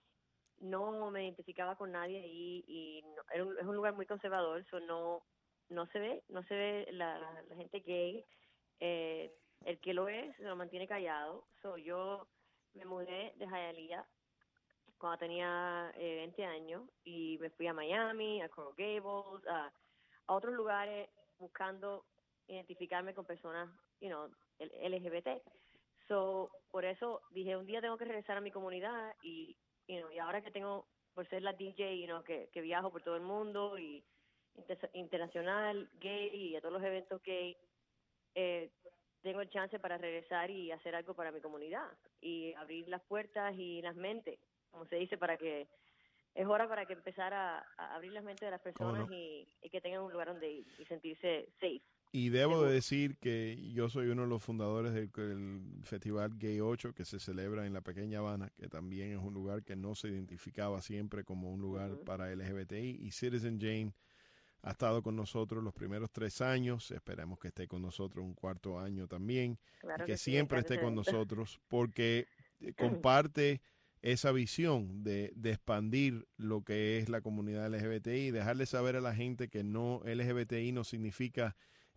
no me identificaba con nadie ahí y no, era un, es un lugar muy conservador, so no no se ve, no se ve la, la gente gay, eh, el que lo es se lo mantiene callado. So yo me mudé de Hialeah cuando tenía eh, veinte años y me fui a Miami, a Coral Gables, a, a otros lugares buscando identificarme con personas, you know, L G B T. So, por eso dije, un día tengo que regresar a mi comunidad y, you know, y ahora que tengo, por ser la D J, you know, que, que viajo por todo el mundo y inter- internacional, gay y a todos los eventos gay, eh, tengo el chance para regresar y hacer algo para mi comunidad y abrir las puertas y las mentes, como se dice, para que es hora para que empezar a, a abrir las mentes de las personas no? y, y que tengan un lugar donde ir y sentirse safe. Y debo Seguro. de decir que yo soy uno de los fundadores del, del Festival Gay ocho que se celebra en la Pequeña Habana, que también es un lugar que no se identificaba siempre como un lugar uh-huh. para L G B T I. Y Citizen Jane ha estado con nosotros los primeros tres años. Esperemos que esté con nosotros un cuarto año también. Claro y que, que siempre sí, esté con nosotros porque comparte esa visión de, de expandir lo que es la comunidad L G B T I y dejarle saber a la gente que no L G B T I no significa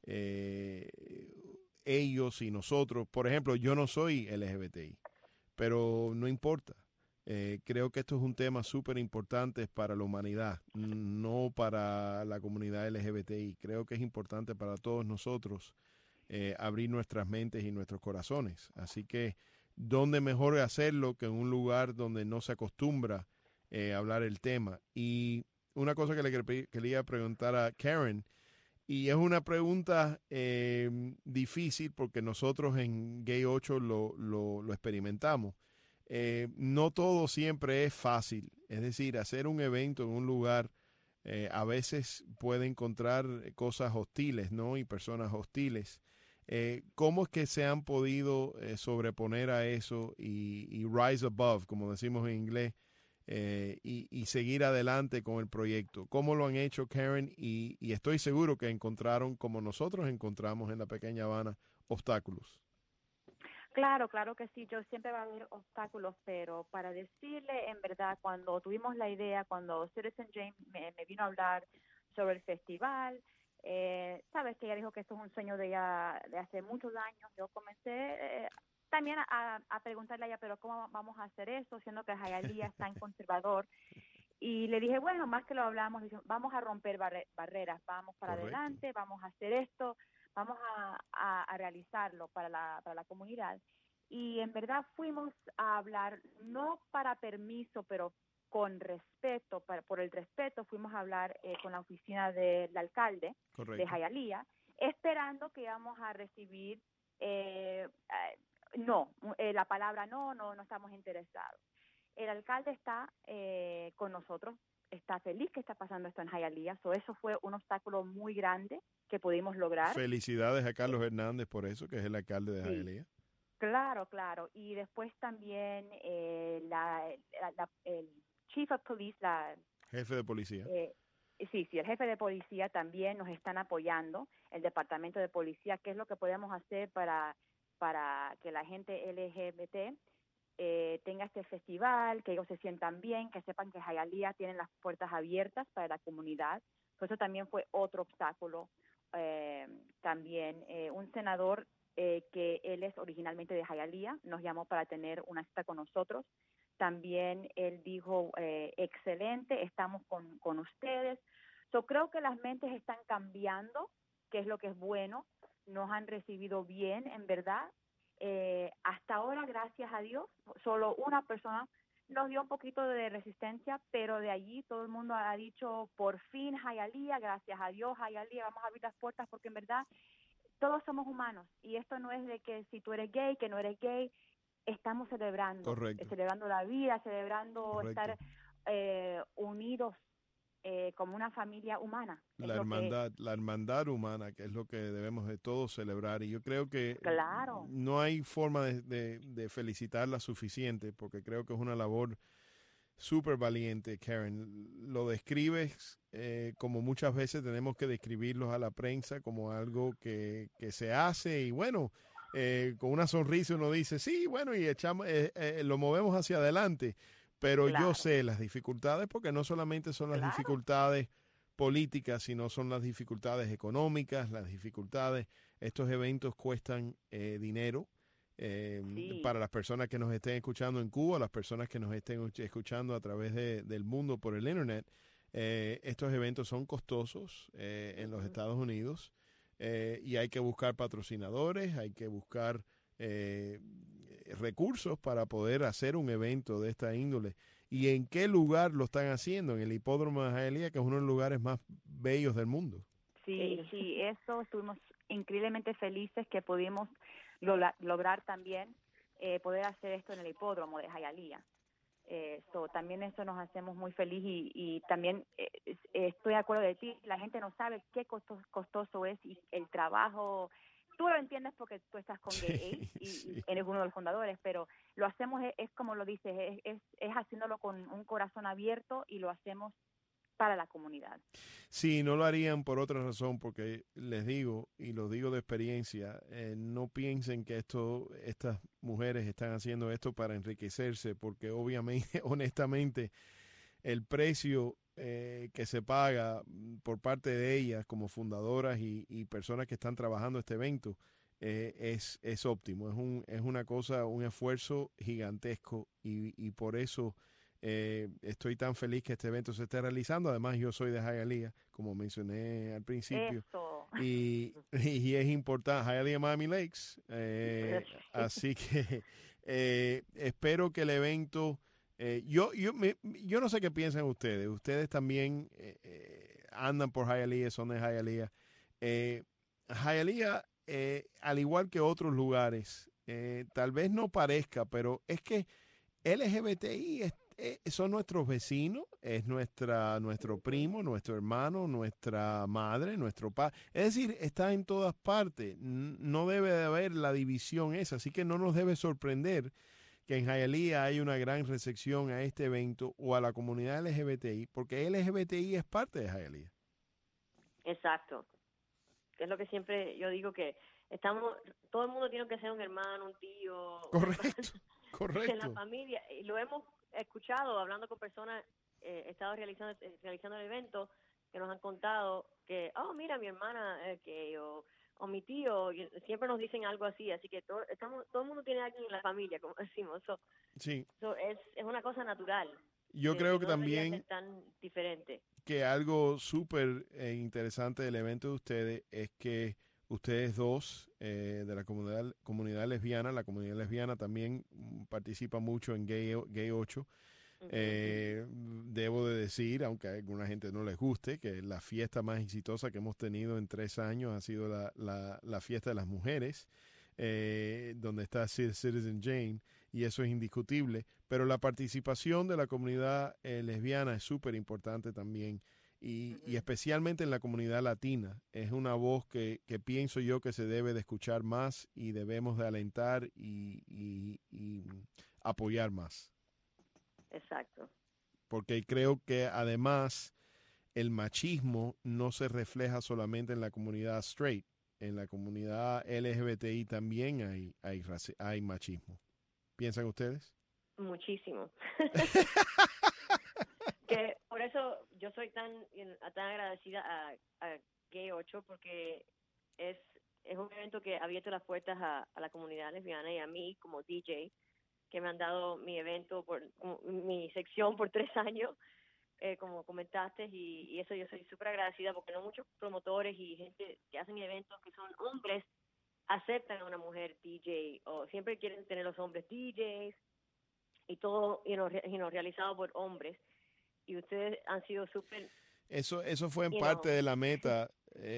Eh, ellos y nosotros. Por ejemplo, yo no soy L G B T I, pero no importa. Eh, creo que esto es un tema súper importante para la humanidad, no para la comunidad L G B T I. Creo que es importante para todos nosotros eh, abrir nuestras mentes y nuestros corazones. Así que, ¿dónde mejor hacerlo que en un lugar donde no se acostumbra eh, a hablar el tema? Y una cosa que le quería preguntar a Karen, y es una pregunta eh, difícil porque nosotros en Gay ocho lo, lo, lo experimentamos. Eh, no todo siempre es fácil. Es decir, hacer un evento en un lugar eh, a veces puede encontrar cosas hostiles, ¿no? Y personas hostiles. Eh, ¿Cómo es que se han podido eh, sobreponer a eso y, y rise above, como decimos en inglés, Eh, y, y seguir adelante con el proyecto? ¿Cómo lo han hecho, Karen? Y, y estoy seguro que encontraron, como nosotros encontramos en la Pequeña Habana, obstáculos. Claro, claro que sí, yo siempre va a haber obstáculos, pero para decirle, en verdad, cuando tuvimos la idea, cuando Citizen Jane me, me vino a hablar sobre el festival, eh, sabes que ella dijo que esto es un sueño de ella de hace muchos años. Yo comencé eh, también a, a preguntarle a ella, pero ¿cómo vamos a hacer eso? Siendo que Hialeah está en conservador. Y le dije, bueno, más que lo hablamos, vamos a romper barre barreras, vamos para Correcto. adelante, vamos a hacer esto, vamos a, a, a realizarlo para la, para la comunidad. Y en verdad fuimos a hablar, no para permiso, pero con respeto, para, por el respeto, fuimos a hablar eh, con la oficina del alcalde Correcto. de Hialeah, esperando que íbamos a recibir, eh, eh, no, eh, la palabra no, no, no estamos interesados. El alcalde está eh, con nosotros, está feliz que está pasando esto en Hialeah, so eso fue un obstáculo muy grande que pudimos lograr. Felicidades a Carlos Hernández por eso, que es el alcalde de sí. Hialeah. Claro, claro. Y después también eh, la, la, la, el Chief of Police, la jefe de policía. Eh, sí, sí, el jefe de policía también nos están apoyando, el departamento de policía, qué es lo que podemos hacer para, para que la gente L G B T eh, tenga este festival, que ellos se sientan bien, que sepan que Hialeah tiene las puertas abiertas para la comunidad. Pues eso también fue otro obstáculo. Eh, también eh, un senador eh, que él es originalmente de Hialeah nos llamó para tener una cita con nosotros. También él dijo, eh, excelente, estamos con, con ustedes. Yo creo que las mentes están cambiando, que es lo que es bueno. Nos han recibido bien, en verdad. Eh, hasta ahora, gracias a Dios, solo una persona nos dio un poquito de resistencia, pero de allí todo el mundo ha dicho, por fin Hialeah, gracias a Dios Hialeah, vamos a abrir las puertas, porque en verdad todos somos humanos, y esto no es de que si tú eres gay, que no eres gay, estamos celebrando, Correcto. celebrando la vida, celebrando Correcto. estar eh, unidos eh, como una familia humana. La hermandad, la hermandad humana, que es lo que debemos de todos celebrar. Y yo creo que claro. no hay forma de, de, de felicitarla suficiente, porque creo que es una labor súper valiente, Karen. Lo describes eh, como muchas veces tenemos que describirlos a la prensa como algo que, que se hace y bueno, eh, con una sonrisa uno dice, sí, bueno, y echamos, eh, eh, lo movemos hacia adelante. Pero claro. yo sé las dificultades, porque no solamente son las claro. dificultades políticas, sino son las dificultades económicas, las dificultades. Estos eventos cuestan eh, dinero eh, sí. para las personas que nos estén escuchando en Cuba, las personas que nos estén escuchando a través de, del mundo por el Internet. Eh, estos eventos son costosos eh, en los Estados Unidos eh, y hay que buscar patrocinadores, hay que buscar eh, recursos para poder hacer un evento de esta índole. ¿Y en qué lugar lo están haciendo? En el hipódromo de Hialeah, que es uno de los lugares más bellos del mundo. Sí, sí, eso estuvimos increíblemente felices que pudimos lo- lograr también eh, poder hacer esto en el hipódromo de Hialeah. Eh, so, también eso nos hacemos muy feliz y, y también eh, estoy de acuerdo de ti, la gente no sabe qué costoso, costoso es y el trabajo. Tú lo entiendes porque tú estás con Gay Aid y, sí. y eres uno de los fundadores, pero lo hacemos, es, es como lo dices, es, es, es haciéndolo con un corazón abierto y lo hacemos para la comunidad. Sí, no lo harían por otra razón, porque les digo, y lo digo de experiencia, eh, no piensen que esto, estas mujeres están haciendo esto para enriquecerse, porque obviamente, honestamente, el precio eh, que se paga por parte de ellas como fundadoras y, y personas que están trabajando este evento eh, es, es óptimo, es, un, es una cosa, un esfuerzo gigantesco y, y por eso eh, estoy tan feliz que este evento se esté realizando. Además yo soy de Hialeah, como mencioné al principio. Eso. Y, y es importante, Hialeah, Miami Lakes, eh, así que eh, espero que el evento... Eh, yo, yo, me, yo no sé qué piensan ustedes. Ustedes también eh, eh, andan por Hialeah, son de Hialeah. Eh, Hialeah, eh, al igual que otros lugares, eh, tal vez no parezca, pero es que L G B T I es, eh, son nuestros vecinos, es nuestra, nuestro primo, nuestro hermano, nuestra madre, nuestro padre. Es decir, está en todas partes. No debe de haber la división esa, así que no nos debe sorprender que en Hialeah hay una gran recepción a este evento o a la comunidad L G B T I, porque L G B T I es parte de Hialeah. Exacto. Que es lo que siempre yo digo, que estamos, todo el mundo tiene que ser un hermano, un tío. Correcto, correcto. En la familia. Y lo hemos escuchado hablando con personas, eh, he estado realizando, eh, realizando el evento, que nos han contado que, oh, mira, mi hermana, eh, que o... o mi tío, siempre nos dicen algo así, así que todo, estamos, todo el mundo tiene a alguien en la familia, como decimos. So, sí. so es, es una cosa natural. Yo eh, creo que que no debería también ser tan diferente. Que algo súper eh, interesante del evento de ustedes es que ustedes dos eh, de la comunidad, comunidad lesbiana, la comunidad lesbiana también participa mucho en Gay, Gay ocho. Eh, debo de decir, aunque a alguna gente no les guste, que la fiesta más exitosa que hemos tenido en tres años ha sido la, la, la fiesta de las mujeres, eh, donde está Citizen Jane, y eso es indiscutible, pero la participación de la comunidad eh, lesbiana es súper importante también, y, uh-huh. y especialmente en la comunidad latina. Es una voz que, que pienso yo que se debe de escuchar más y debemos de alentar y, y, y apoyar más. Exacto. Porque creo que además el machismo no se refleja solamente en la comunidad straight, en la comunidad L G B T I también hay, hay, hay machismo. ¿Piensan ustedes? Muchísimo. Que por eso yo soy tan tan agradecida a, a Gay ocho, porque es es un evento que ha abierto las puertas a, a la comunidad lesbiana y a mí como D J, que me han dado mi evento, por mi sección por tres años, eh, como comentaste, y, y eso yo soy súper agradecida, porque no muchos promotores y gente que hacen eventos que son hombres aceptan a una mujer D J, o siempre quieren tener los hombres D Js, y todo you know, re, you know, realizado por hombres, y ustedes han sido súper... Eso, eso fue en parte know. de la meta,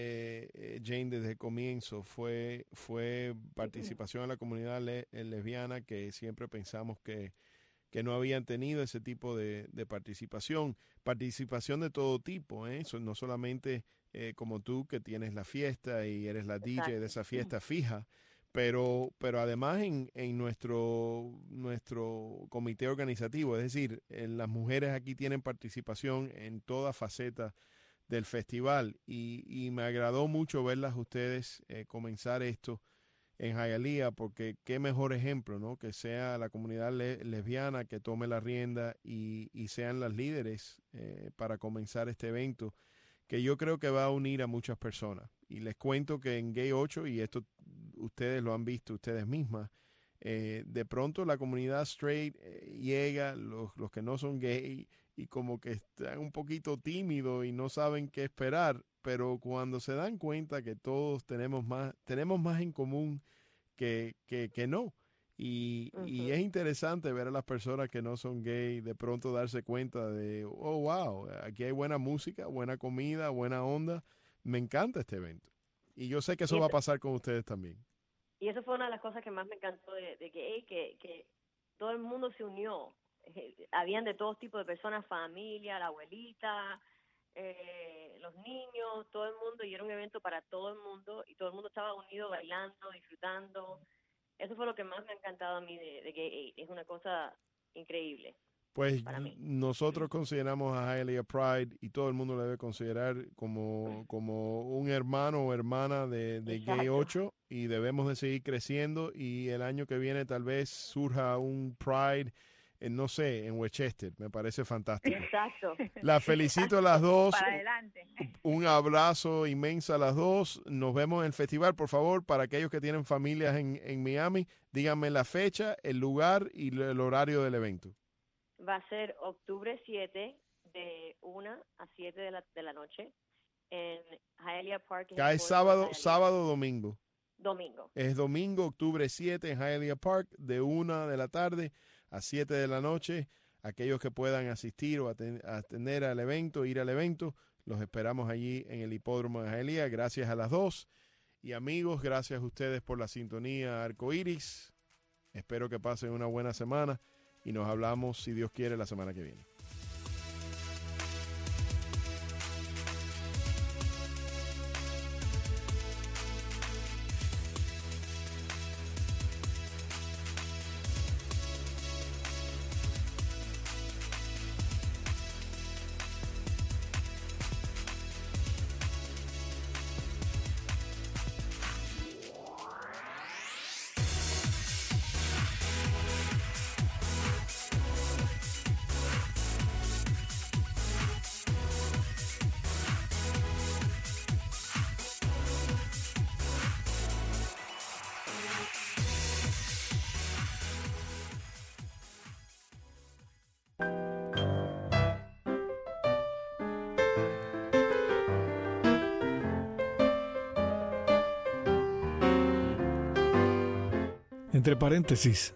eh, Jane, desde el comienzo, fue, fue participación en la comunidad le, lesbiana, que siempre pensamos que, que no habían tenido ese tipo de, de participación, participación de todo tipo, ¿eh? Eso, no solamente eh, como tú, que tienes la fiesta y eres la Exacto. D J de esa fiesta fija, pero pero además en, en nuestro nuestro comité organizativo, es decir, en las mujeres aquí tienen participación en toda faceta del festival, y, y me agradó mucho verlas ustedes eh, comenzar esto en Hialeah, porque qué mejor ejemplo, ¿no? Que sea la comunidad le, lesbiana que tome la rienda y, y sean las líderes eh, para comenzar este evento, que yo creo que va a unir a muchas personas. Y les cuento que en Gay ocho, y esto ustedes lo han visto ustedes mismas, eh, de pronto la comunidad straight eh, llega, los, los que no son gay, y como que están un poquito tímidos y no saben qué esperar, pero cuando se dan cuenta que todos tenemos más, tenemos más en común que, que, que no. Y, uh-huh. y es interesante ver a las personas que no son gay de pronto darse cuenta de, oh, wow, aquí hay buena música, buena comida, buena onda. Me encanta este evento. Y yo sé que eso, eso va a pasar con ustedes también. Y eso fue una de las cosas que más me encantó de, de Gay, que, que todo el mundo se unió. Eh, habían de todos tipos de personas, familia, la abuelita, eh, los niños, todo el mundo, y era un evento para todo el mundo, y todo el mundo estaba unido, bailando, disfrutando. Eso fue lo que más me ha encantado a mí de, de Gay. Es una cosa increíble. Pues nosotros consideramos a Hialeah Pride, y todo el mundo le debe considerar como, como un hermano o hermana de, de Gay ocho, y debemos de seguir creciendo, y el año que viene tal vez surja un Pride, en, no sé, en Westchester. Me parece fantástico. Exacto. Las felicito a las dos. Para adelante. Un abrazo inmenso a las dos. Nos vemos en el festival. Por favor, para aquellos que tienen familias en, en Miami, díganme la fecha, el lugar y el horario del evento. Va a ser octubre siete, de una a siete de la, de la noche, en Hialeah Park. Cae sábado, sábado, domingo. Domingo. Es domingo, octubre siete, en Hialeah Park, de una de la tarde a siete de la noche. Aquellos que puedan asistir o atender al evento, ir al evento, los esperamos allí en el hipódromo de Hialeah. Gracias a las dos. Y amigos, gracias a ustedes por la sintonía Arcoiris. Espero que pasen una buena semana. Y nos hablamos, si Dios quiere, la semana que viene. Entre paréntesis.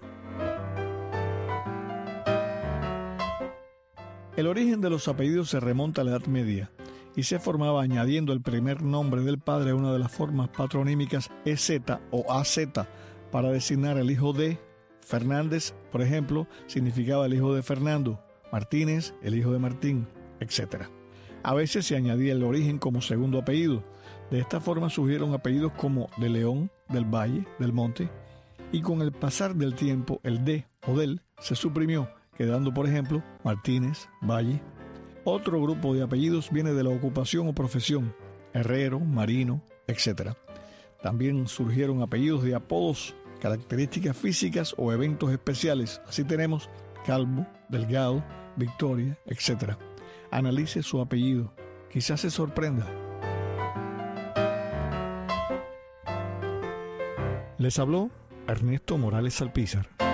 El origen de los apellidos se remonta a la Edad Media y se formaba añadiendo el primer nombre del padre a una de las formas patronímicas E Z o A Z para designar al hijo de. Fernández, por ejemplo, significaba el hijo de Fernando, Martínez, el hijo de Martín, etcétera. A veces se añadía el origen como segundo apellido. De esta forma surgieron apellidos como de León, del Valle, del Monte, y con el pasar del tiempo el de o del se suprimió, quedando por ejemplo Martínez, Valle. Otro grupo de apellidos viene de la ocupación o profesión, herrero, marino, etcétera. También surgieron apellidos de apodos, características físicas o eventos especiales. Así tenemos Calvo, Delgado, Victoria, etcétera. Analice su apellido. Quizás se sorprenda. Les habló Ernesto Morales Alpizar.